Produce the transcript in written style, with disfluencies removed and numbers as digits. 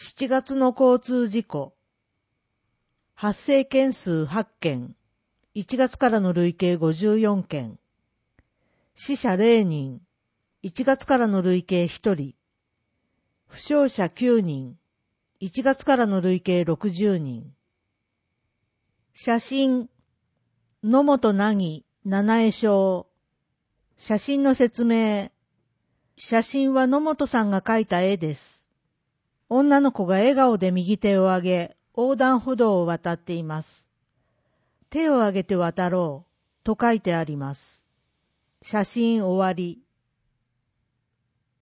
7月の交通事故。発生件数8件。1月からの累計54件。死者0人。1月からの累計1人。負傷者9人。1月からの累計60人。写真。野本凪、七重章。写真の説明。写真は野本さんが描いた絵です。女の子が笑顔で右手を上げ、横断歩道を渡っています。手を上げて渡ろう、と書いてあります。写真終わり。